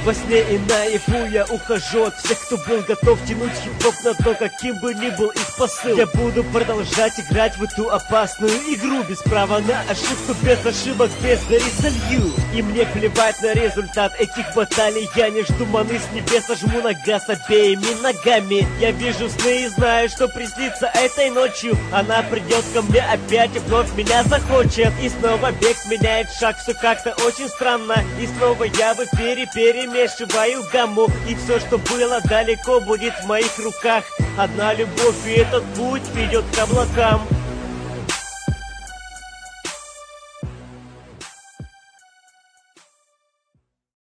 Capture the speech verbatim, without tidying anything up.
Во сне и наяву я ухожу от всех, кто был готов тянуть хип-хоп на то, каким бы ни был их посыл. Я буду продолжать играть в эту опасную игру, без права на ошибку, без ошибок, без гори солью. И мне плевать на результат этих баталий, я не жду маны с небес, а жму на газ обеими ногами. Я вижу сны и знаю, что приснится этой ночью. Она придет ко мне опять и вновь меня захочет. И снова бег меняет шаг, все как-то очень странно. И снова я в эфире перемешиваю гамму. И все, что было далеко, будет в моих руках. Одна любовь, и этот путь ведет к облакам.